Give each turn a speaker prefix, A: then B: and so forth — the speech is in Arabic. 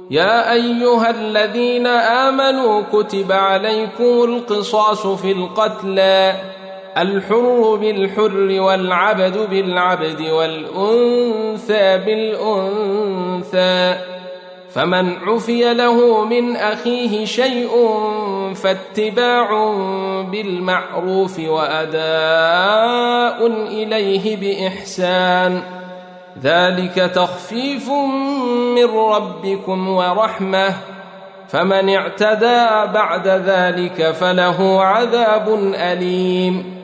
A: يا أيها الذين آمنوا كتب عليكم القصاص في القتلى الحر بالحر والعبد بالعبد والأنثى بالأنثى فمن عفي له من أخيه شيء فاتباع بالمعروف وأداء إليه بإحسان ذلك تخفيف من ربكم ورحمة فمن اعتدى بعد ذلك فله عذاب أليم